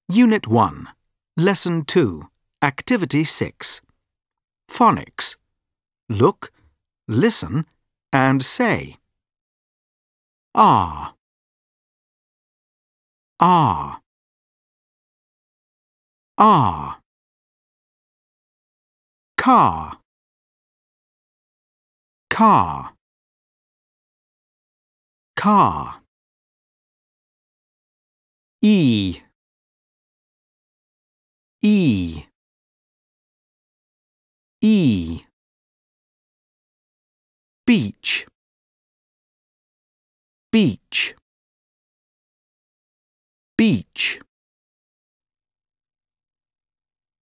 Unit 1, Lesson 2, Activity 6. Phonics. Look, listen, and say. Ah, ah, ah. Car, car, car. E, e, e. Beach, beach, beach.